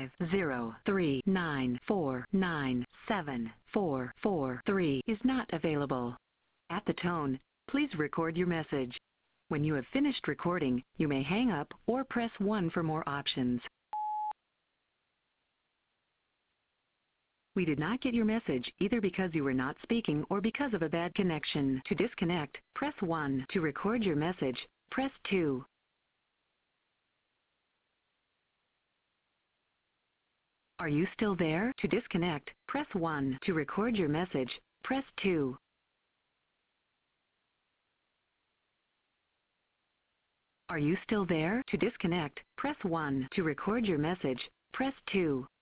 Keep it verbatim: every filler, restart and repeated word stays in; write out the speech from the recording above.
five zero three nine four nine seven four four three is not available. At the tone, please record your message. When you have finished recording, you may hang up or press one for more options. We did not get your message either because you were not speaking or because of a bad connection. To disconnect, press one. To record your message, press two. Are you still there? To disconnect, press one. To record your message, press two. Are you still there? To disconnect, press one. To record your message, press two.